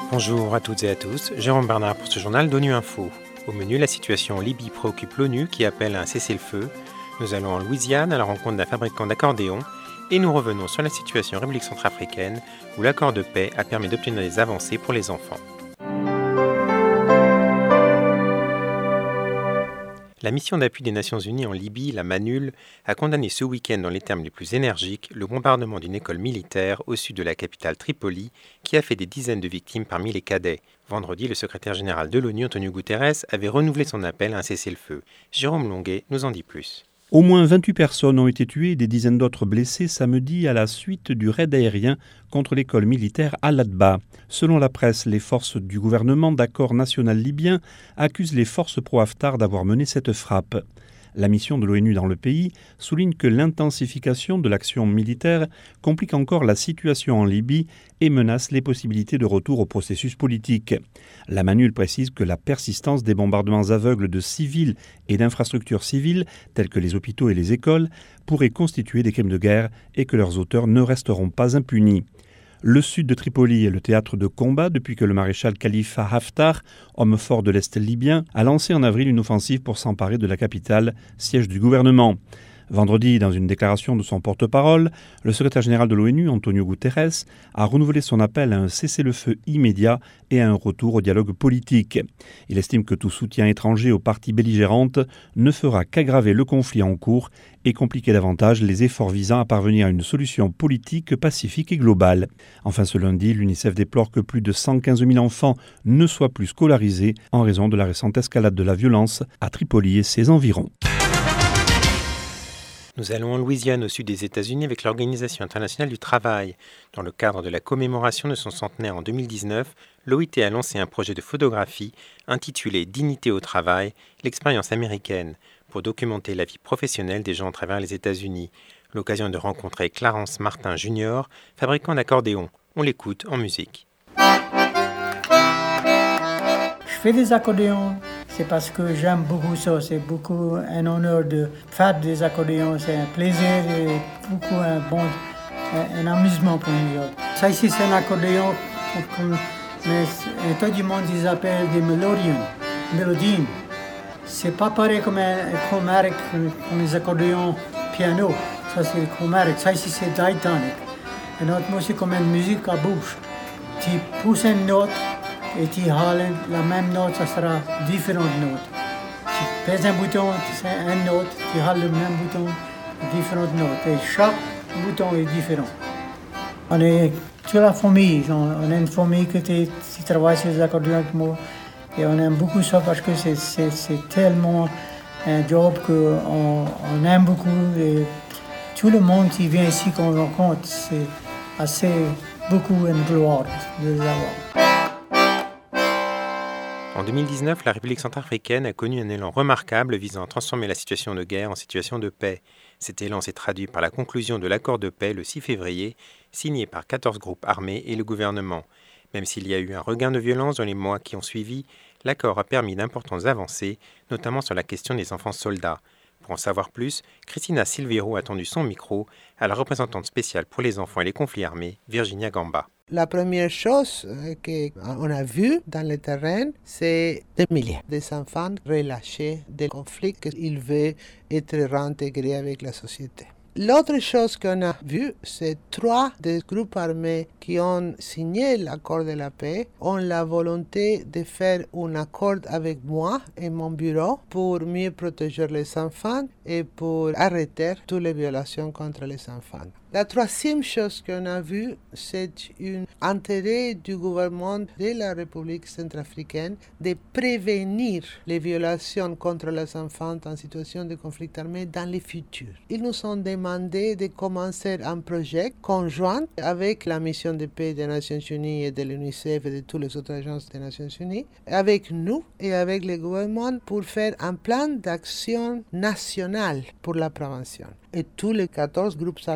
Bonjour à toutes et à tous, Jérôme Bernard pour ce journal d'ONU Info. Au menu, la situation en Libye préoccupe l'ONU qui appelle à un cessez-le-feu. Nous allons en Louisiane à la rencontre d'un fabricant d'accordéons et nous revenons sur la situation en République centrafricaine où l'accord de paix a permis d'obtenir des avancées pour les enfants. La mission d'appui des Nations Unies en Libye, la MANUL, a condamné ce week-end dans les termes les plus énergiques le bombardement d'une école militaire au sud de la capitale Tripoli qui a fait des dizaines de victimes parmi les cadets. Vendredi, le secrétaire général de l'ONU, Antonio Guterres, avait renouvelé son appel à un cessez-le-feu. Jérôme Longuet nous en dit plus. Au moins 28 personnes ont été tuées et des dizaines d'autres blessées samedi à la suite du raid aérien contre l'école militaire Al-Adba. Selon la presse, les forces du gouvernement d'accord national libyen accusent les forces pro-Haftar d'avoir mené cette frappe. La mission de l'ONU dans le pays souligne que l'intensification de l'action militaire complique encore la situation en Libye et menace les possibilités de retour au processus politique. La MANUL précise que la persistance des bombardements aveugles de civils et d'infrastructures civiles, telles que les hôpitaux et les écoles, pourrait constituer des crimes de guerre et que leurs auteurs ne resteront pas impunis. Le sud de Tripoli est le théâtre de combat depuis que le maréchal Khalifa Haftar, homme fort de l'Est libyen, a lancé en avril une offensive pour s'emparer de la capitale, siège du gouvernement. Vendredi, dans une déclaration de son porte-parole, le secrétaire général de l'ONU, Antonio Guterres, a renouvelé son appel à un cessez-le-feu immédiat et à un retour au dialogue politique. Il estime que tout soutien étranger aux parties belligérantes ne fera qu'aggraver le conflit en cours et compliquer davantage les efforts visant à parvenir à une solution politique, pacifique et globale. Enfin, ce lundi, l'UNICEF déplore que plus de 115 000 enfants ne soient plus scolarisés en raison de la récente escalade de la violence à Tripoli et ses environs. Nous allons en Louisiane, au sud des États-Unis, avec l'Organisation internationale du travail. Dans le cadre de la commémoration de son centenaire en 2019, l'OIT a lancé un projet de photographie intitulé « Dignité au travail, l'expérience américaine » pour documenter la vie professionnelle des gens à travers les États-Unis. L'occasion de rencontrer Clarence Martin Jr., fabricant d'accordéons. On l'écoute en musique. Je fais des accordéons. C'est parce que j'aime beaucoup ça. C'est beaucoup un honneur de faire des accordéons. C'est un plaisir et beaucoup un amusement pour nous autres. Ça ici, c'est un accordéon, mais tout du monde, ils appellent des mélodies. C'est pas pareil comme un chromatic, comme les accordéons piano. Ça, c'est le chromatic. Ça ici, c'est diatonic. Et notre musique, c'est comme une musique à bouche. Tu pousses une note, et tu hales la même note, ça sera différentes notes. Tu pèses un bouton, c'est une note, tu hales le même bouton, différentes notes. Et chaque bouton est différent. On est toute la famille, on est une famille qui travaille sur les accordéons avec moi. Et on aime beaucoup ça parce que c'est tellement un job qu'on aime beaucoup. Et tout le monde qui vient ici qu'on rencontre, c'est assez beaucoup une gloire de les avoir. En 2019, la République centrafricaine a connu un élan remarquable visant à transformer la situation de guerre en situation de paix. Cet élan s'est traduit par la conclusion de l'accord de paix le 6 février, signé par 14 groupes armés et le gouvernement. Même s'il y a eu un regain de violence dans les mois qui ont suivi, l'accord a permis d'importantes avancées, notamment sur la question des enfants soldats. Pour en savoir plus, Christina Silvero a tendu son micro à la représentante spéciale pour les enfants et les conflits armés, Virginia Gamba. La première chose qu'on a vue dans le terrain, c'est des milliers d'enfants relâchés des conflits qu'ils veulent être réintégrés avec la société. L'autre chose qu'on a vue, c'est 3 des groupes armés qui ont signé l'accord de la paix ont la volonté de faire un accord avec moi et mon bureau pour mieux protéger les enfants et pour arrêter toutes les violations contre les enfants. La troisième chose qu'on a vue, c'est un intérêt du gouvernement de la République centrafricaine de prévenir les violations contre les enfants en situation de conflit armé dans le futur. Ils nous ont demandé de commencer un projet conjoint avec la mission de paix des Nations Unies et de l'UNICEF et de toutes les autres agences des Nations Unies, avec nous et avec le gouvernement pour faire un plan d'action national pour la prévention. Et tous les 14 groupes armés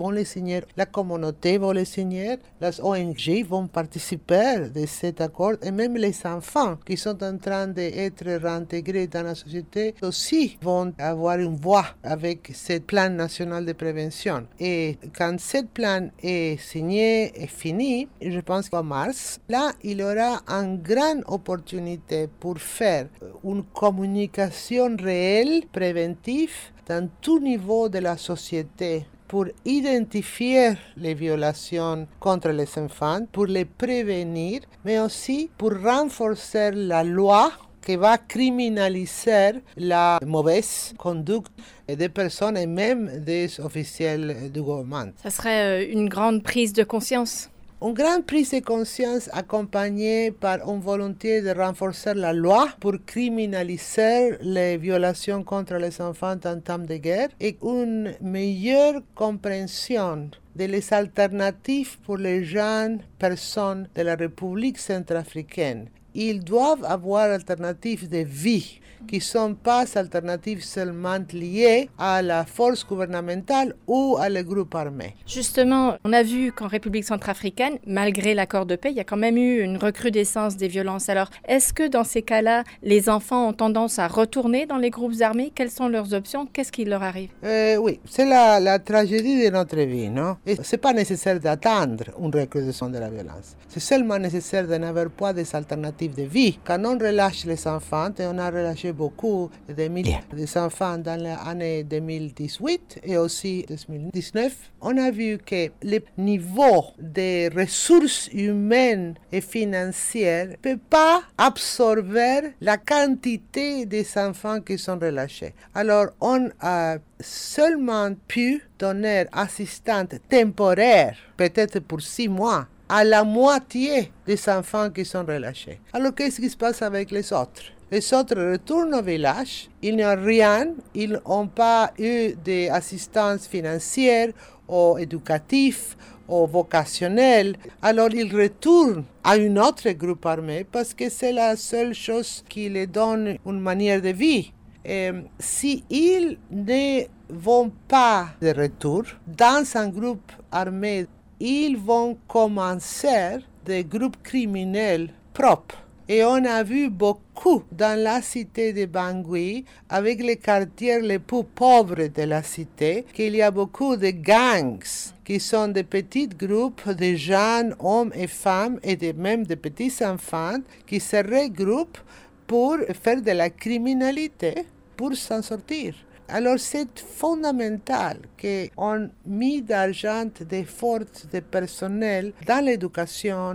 vont les signer, la communauté va les signer, les ONG vont participer de cet accord et même les enfants qui sont en train d'être réintégrés dans la société aussi vont avoir une voix avec ce plan national de prévention. Et quand ce plan est signé et fini, je pense qu'en mars, là, il y aura une grande opportunité pour faire une communication réelle, préventive, dans tout niveau de la société pour identifier les violations contre les enfants, pour les prévenir, mais aussi pour renforcer la loi qui va criminaliser la mauvaise conduite des personnes et même des officiels du gouvernement. Ça serait une grande prise de conscience. Une grande prise de conscience accompagnée par une volonté de renforcer la loi pour criminaliser les violations contre les enfants en temps de guerre et une meilleure compréhension des alternatives pour les jeunes personnes de la République centrafricaine. Ils doivent avoir alternatives de vie qui ne sont pas alternatives seulement liées à la force gouvernementale ou à les groupes armés. Justement, on a vu qu'en République centrafricaine, malgré l'accord de paix, il y a quand même eu une recrudescence des violences. Alors, est-ce que dans ces cas-là, les enfants ont tendance à retourner dans les groupes armés? Quelles sont leurs options? Qu'est-ce qui leur arrive? Oui, c'est la tragédie de notre vie, non? Ce n'est pas nécessaire d'attendre une recrudescence de la violence. C'est seulement nécessaire de n'avoir pas des alternatives de vie. Quand on relâche les enfants, et on a relâché beaucoup de milliers d'enfants dans l'année 2018 et aussi 2019, on a vu que le niveau des ressources humaines et financières ne peut pas absorber la quantité des enfants qui sont relâchés. Alors, on a seulement pu donner assistance temporaire, peut-être pour 6 mois, à la moitié des enfants qui sont relâchés. Alors, qu'est-ce qui se passe avec les autres? Les autres retournent au village, ils n'ont rien, ils n'ont pas eu d'assistance financière ou éducative ou vocationnelle. Alors, ils retournent à un autre groupe armé parce que c'est la seule chose qui les donne une manière de vie. Et si ils ne vont pas de retour dans un groupe armé, ils vont commencer des groupes criminels propres. Et on a vu beaucoup dans la cité de Bangui, avec les quartiers les plus pauvres de la cité, qu'il y a beaucoup de gangs qui sont des petits groupes de jeunes hommes et femmes et même de petits enfants qui se regroupent pour faire de la criminalité pour s'en sortir. Alors c'est fondamental qu'on mette d'argent, d'efforts de personnel dans l'éducation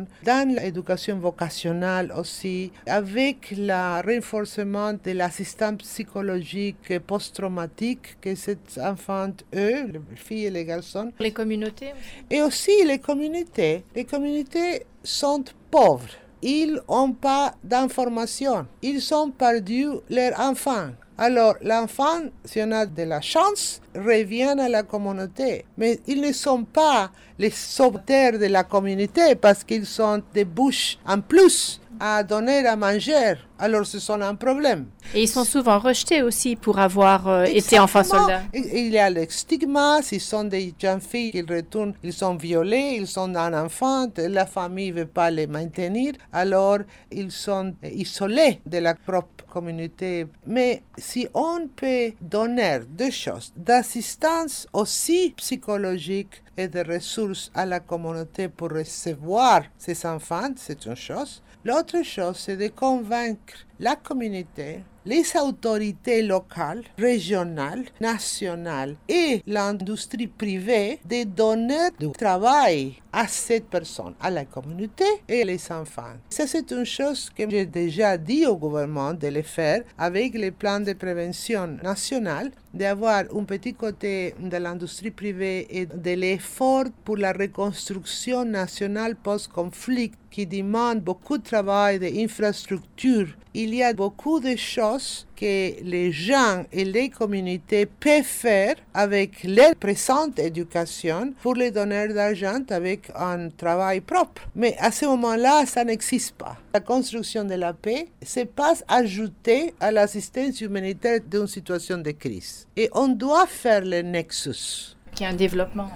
vocationnelle aussi, avec le renforcement de l'assistance psychologique post-traumatique que ces enfants, eux, les filles et les garçons. Les communautés aussi. Et aussi les communautés. Les communautés sont pauvres. Ils n'ont pas d'informations. Ils ont perdu leurs enfants. Alors, l'enfant, si on a de la chance, revient à la communauté. Mais ils ne sont pas les sauveteurs de la communauté parce qu'ils sont des bouches en plus à donner à manger. Alors, ce sont un problème. Et ils sont souvent rejetés aussi pour avoir été enfants soldats. Il y a le stigma, s'ils sont des jeunes filles qui retournent, ils sont violés, ils sont un enfant, la famille ne veut pas les maintenir, alors ils sont isolés de la propre communauté. Mais si on peut donner deux choses, d'assistance aussi psychologique et de ressources à la communauté pour recevoir ces enfants, c'est une chose. L'autre chose, c'est de convaincre la communauté, les autorités locales, régionales, nationales et l'industrie privée de donner du travail à cette personne, à la communauté et les enfants. Ça, c'est une chose que j'ai déjà dit au gouvernement de le faire avec les plans de prévention nationale, d'avoir un petit côté de l'industrie privée et de l'effort pour la reconstruction nationale post-conflit qui demande beaucoup de travail d'infrastructure. Il y a beaucoup de choses que les gens et les communautés peuvent faire avec leur présente éducation pour les donner d'argent avec un travail propre. Mais à ce moment-là, ça n'existe pas. La construction de la paix, c'est pas ajouter à l'assistance humanitaire d'une situation de crise. Et on doit faire le nexus. Qu'il y a un développement, en fait.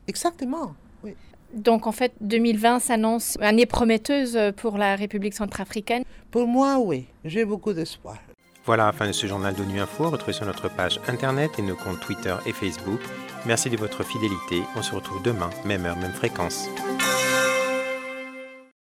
Exactement, oui. Donc en fait, 2020 s'annonce une année prometteuse pour la République centrafricaine. Pour moi, oui, j'ai beaucoup d'espoir. Voilà la fin de ce journal d'ONU Info, retrouvez sur notre page internet et nos comptes Twitter et Facebook. Merci de votre fidélité, on se retrouve demain, même heure, même fréquence.